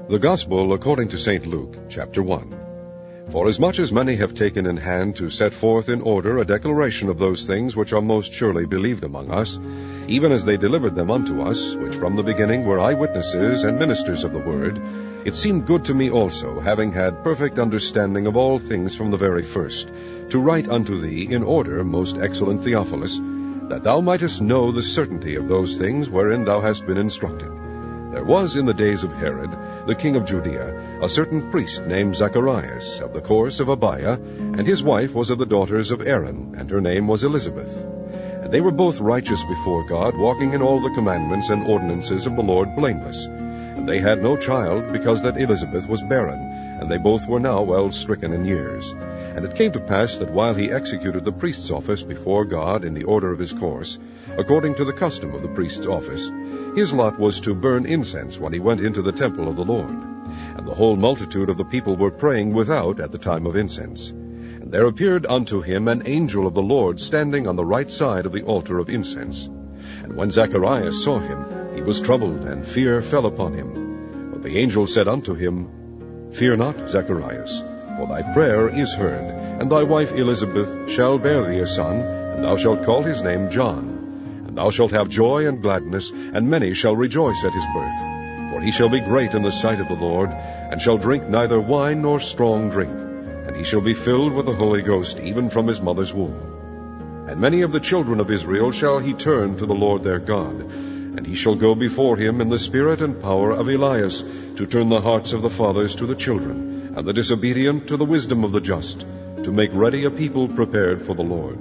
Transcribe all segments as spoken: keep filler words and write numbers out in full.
The Gospel according to Saint Luke, chapter one. Forasmuch as many have taken in hand to set forth in order a declaration of those things which are most surely believed among us, even as they delivered them unto us, which from the beginning were eyewitnesses and ministers of the word, it seemed good to me also, having had perfect understanding of all things from the very first, to write unto thee in order, most excellent Theophilus, that thou mightest know the certainty of those things wherein thou hast been instructed. There was in the days of Herod, the king of Judea, a certain priest named Zacharias, of the course of Abiah, and his wife was of the daughters of Aaron, and her name was Elizabeth. And they were both righteous before God, walking in all the commandments and ordinances of the Lord blameless. And they had no child, because that Elizabeth was barren, and they both were now well stricken in years. And it came to pass that while he executed the priest's office before God in the order of his course, according to the custom of the priest's office, his lot was to burn incense when he went into the temple of the Lord. And the whole multitude of the people were praying without at the time of incense. And there appeared unto him an angel of the Lord standing on the right side of the altar of incense. And when Zacharias saw him, he was troubled, and fear fell upon him. But the angel said unto him, Fear not, Zacharias, for thy prayer is heard, and thy wife Elizabeth shall bear thee a son, and thou shalt call his name John. And thou shalt have joy and gladness, and many shall rejoice at his birth. For he shall be great in the sight of the Lord, and shall drink neither wine nor strong drink. And he shall be filled with the Holy Ghost, even from his mother's womb. And many of the children of Israel shall he turn to the Lord their God. And he shall go before him in the spirit and power of Elias, to turn the hearts of the fathers to the children, and the disobedient to the wisdom of the just, to make ready a people prepared for the Lord.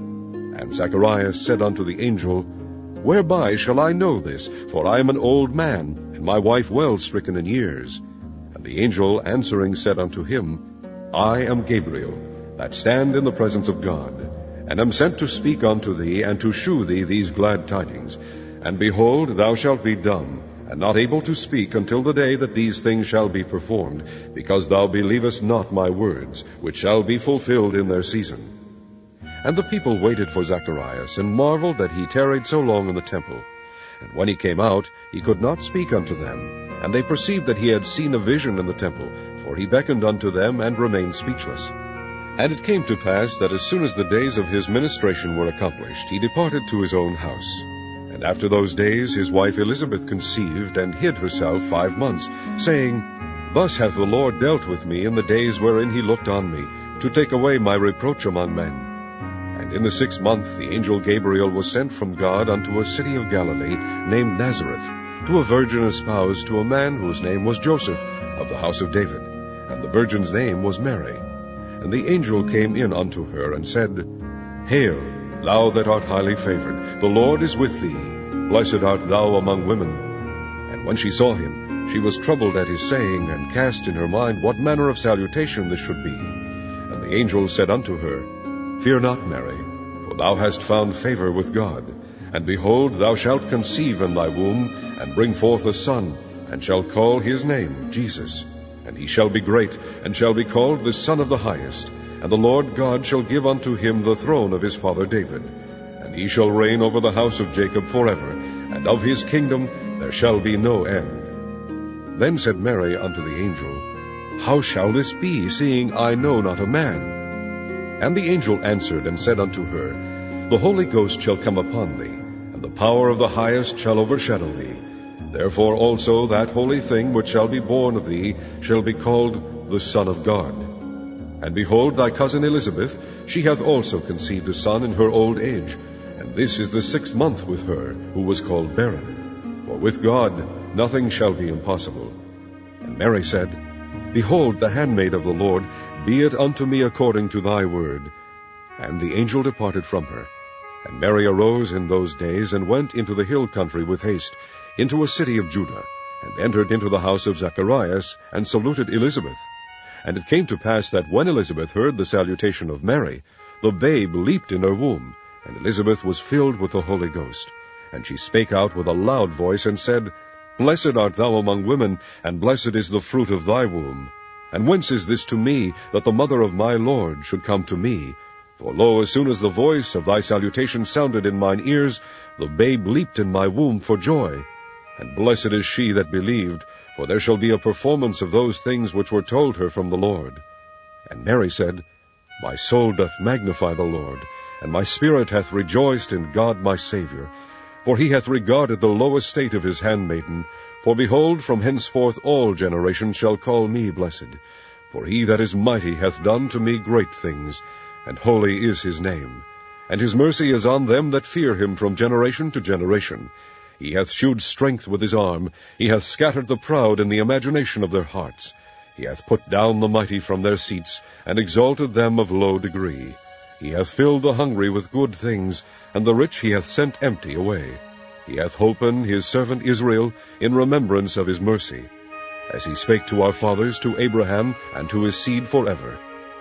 And Zacharias said unto the angel, Whereby shall I know this? For I am an old man, and my wife well stricken in years. And the angel answering said unto him, I am Gabriel, that stand in the presence of God, and am sent to speak unto thee, and to shew thee these glad tidings. And behold, thou shalt be dumb, and not able to speak until the day that these things shall be performed, because thou believest not my words, which shall be fulfilled in their season. And the people waited for Zacharias, and marveled that he tarried so long in the temple. And when he came out, he could not speak unto them. And they perceived that he had seen a vision in the temple, for he beckoned unto them, and remained speechless. And it came to pass that as soon as the days of his ministration were accomplished, he departed to his own house. And after those days his wife Elizabeth conceived, and hid herself five months, saying, Thus hath the Lord dealt with me in the days wherein he looked on me, to take away my reproach among men. And in the sixth month the angel Gabriel was sent from God unto a city of Galilee, named Nazareth, to a virgin espoused to a man whose name was Joseph, of the house of David. And the virgin's name was Mary. And the angel came in unto her, and said, Hail, thou that art highly favored, the Lord is with thee. Blessed art thou among women. And when she saw him, she was troubled at his saying, and cast in her mind what manner of salutation this should be. And the angel said unto her, Fear not, Mary, for thou hast found favor with God. And behold, thou shalt conceive in thy womb, and bring forth a son, and shalt call his name Jesus. And he shall be great, and shall be called the Son of the Highest. And the Lord God shall give unto him the throne of his father David. And he shall reign over the house of Jacob forever, and of his kingdom there shall be no end. Then said Mary unto the angel, How shall this be, seeing I know not a man? And the angel answered and said unto her, The Holy Ghost shall come upon thee, and the power of the Highest shall overshadow thee. Therefore also that holy thing which shall be born of thee shall be called the Son of God. And behold, thy cousin Elizabeth, she hath also conceived a son in her old age, and this is the sixth month with her, who was called barren. For with God nothing shall be impossible. And Mary said, Behold, the handmaid of the Lord, be it unto me according to thy word. And the angel departed from her. And Mary arose in those days, and went into the hill country with haste, into a city of Judah, and entered into the house of Zacharias, and saluted Elizabeth. And it came to pass that when Elizabeth heard the salutation of Mary, the babe leaped in her womb, and Elizabeth was filled with the Holy Ghost. And she spake out with a loud voice, and said, Blessed art thou among women, and blessed is the fruit of thy womb. And whence is this to me, that the mother of my Lord should come to me? For lo, as soon as the voice of thy salutation sounded in mine ears, the babe leaped in my womb for joy. And blessed is she that believed, for there shall be a performance of those things which were told her from the Lord. And Mary said, My soul doth magnify the Lord, and my spirit hath rejoiced in God my Saviour, for he hath regarded the low estate of his handmaiden. For behold, from henceforth all generations shall call me blessed. For he that is mighty hath done to me great things, and holy is his name. And his mercy is on them that fear him from generation to generation. He hath shewed strength with his arm. He hath scattered the proud in the imagination of their hearts. He hath put down the mighty from their seats, and exalted them of low degree. He hath filled the hungry with good things, and the rich he hath sent empty away. He hath holpen his servant Israel in remembrance of his mercy, as he spake to our fathers, to Abraham, and to his seed forever.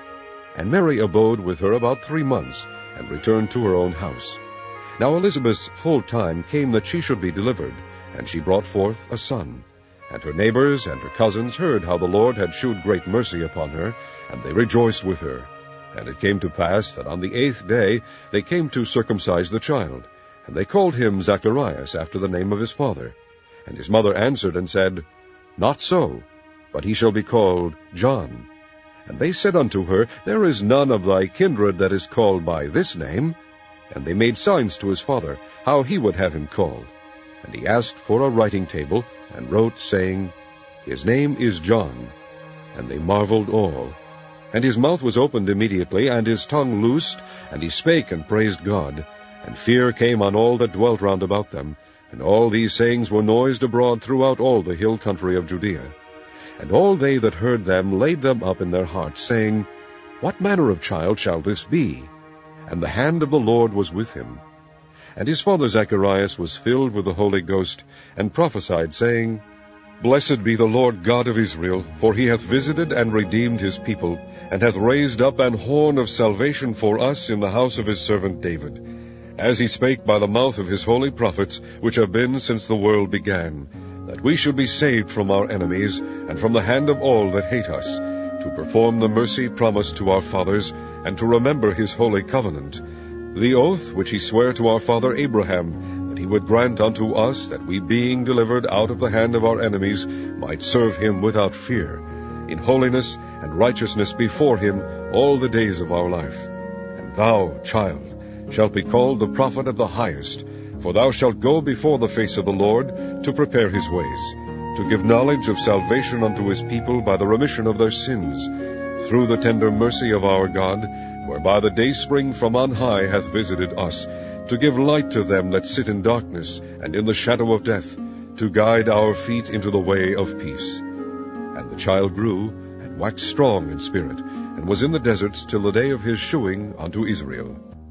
And Mary abode with her about three months, and returned to her own house. Now Elizabeth's full time came that she should be delivered, and she brought forth a son. And her neighbors and her cousins heard how the Lord had shewed great mercy upon her, and they rejoiced with her. And it came to pass that on the eighth day they came to circumcise the child, and they called him Zacharias, after the name of his father. And his mother answered and said, Not so, but he shall be called John. And they said unto her, There is none of thy kindred that is called by this name. And they made signs to his father, how he would have him called. And he asked for a writing table, and wrote, saying, His name is John. And they marveled all. And his mouth was opened immediately, and his tongue loosed, and he spake and praised God. And fear came on all that dwelt round about them. And all these sayings were noised abroad throughout all the hill country of Judea. And all they that heard them laid them up in their hearts, saying, What manner of child shall this be? And the hand of the Lord was with him. And his father Zacharias was filled with the Holy Ghost, and prophesied, saying, Blessed be the Lord God of Israel, for he hath visited and redeemed his people, and hath raised up an horn of salvation for us in the house of his servant David, as he spake by the mouth of his holy prophets, which have been since the world began, that we should be saved from our enemies, and from the hand of all that hate us, to perform the mercy promised to our fathers, and to remember his holy covenant, the oath which he sware to our father Abraham, that he would grant unto us, that we, being delivered out of the hand of our enemies, might serve him without fear, in holiness and righteousness before him all the days of our life. And thou, child, shalt be called the prophet of the highest, for thou shalt go before the face of the Lord, to prepare his ways, to give knowledge of salvation unto his people by the remission of their sins, through the tender mercy of our God, whereby the dayspring from on high hath visited us, to give light to them that sit in darkness and in the shadow of death, to guide our feet into the way of peace. And the child grew, and waxed strong in spirit, and was in the deserts till the day of his shewing unto Israel.